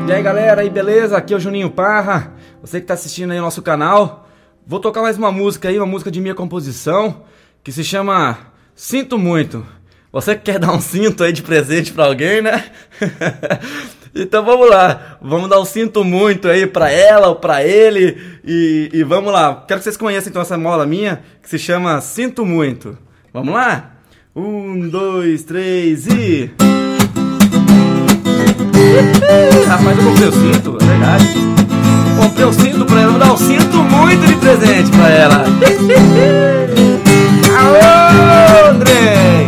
E aí galera, aí beleza? Aqui é o Juninho Parra, você que tá assistindo aí o nosso canal. Vou tocar mais uma música aí, uma música de minha composição, que se chama Sinto Muito. Você que quer dar um cinto aí de presente pra alguém, né? Então vamos lá, vamos dar um sinto muito aí pra ela ou pra ele e vamos lá. Quero que vocês conheçam então essa mola minha, que se chama Sinto Muito. Vamos lá? 1, 2, 3 e... Rapaz, eu comprei o cinto, é verdade. Comprei o cinto pra ela, vou dar um sinto muito de presente pra ela. Alô, André!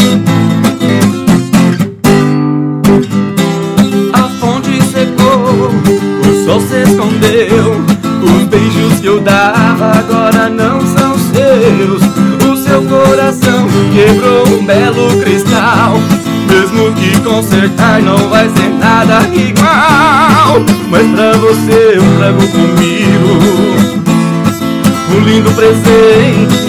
A fonte secou, o sol se escondeu. Os beijos que eu dava agora não são seus. O seu coração quebrou um belo cristal. Mesmo que consertar não vai ser nada igual. Mas pra você eu trago comigo um lindo presente.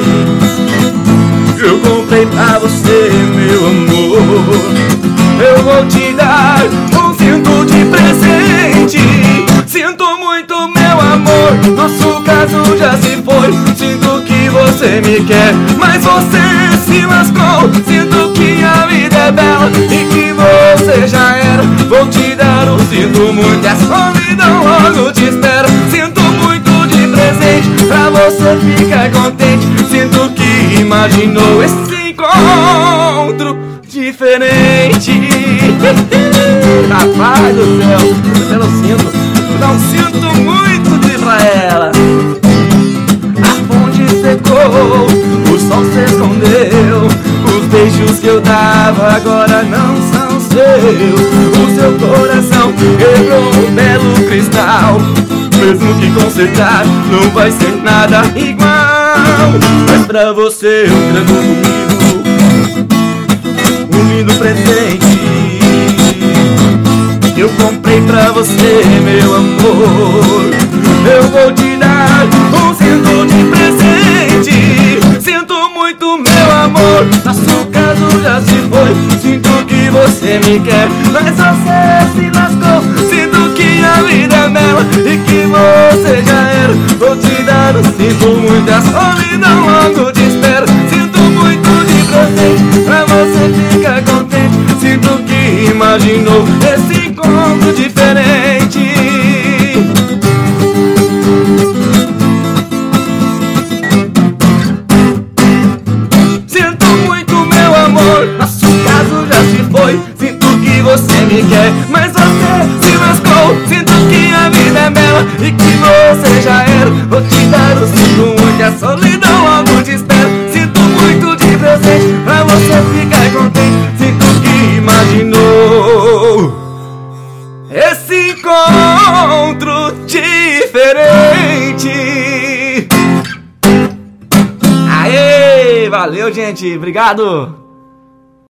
Eu comprei pra você, meu amor. Eu vou te dar um cinto de presente. Sinto muito, meu amor, nosso caso já se foi. Sinto que você me quer, mas você se lascou. Sinto que a vida é bela e que você já era. Vou te dar um sinto muito, a solidão logo te espera. Sinto muito de presente, pra você ficar contente. Sinto que imaginou esse encontro diferente. Rapaz do céu, pelo cinto, vou dar um sinto muito de pra ela. A fonte secou, o sol se escondeu. Os beijos que eu dava agora não são seus. O seu coração quebrou um belo cristal. Mesmo que consertar não vai ser nada igual. Mas pra você eu trago comigo um lindo presente. Eu comprei pra você, meu amor. Eu vou te dar um cinto de presente. Sinto muito, meu amor, nosso caso já se foi. Sinto que você me quer, mas você se lascou. Sinto que a vida é bela e que você já era. Vou te dar um sinto muito, a solidão logo te espera. Sinto muito de presente, pra você ficar contente. Sinto que imaginou esse encontro diferente. Sinto muito, meu amor, nosso caso já se foi. Sinto que você me quer, mas você se lascou. Sinto que a vida é bela e que você já era. Vou te dar o sinto muito, a solidão logo te espera. Sinto muito de presente, pra você ficar contente. Sinto que imaginou esse encontro diferente. Aê, valeu gente, obrigado.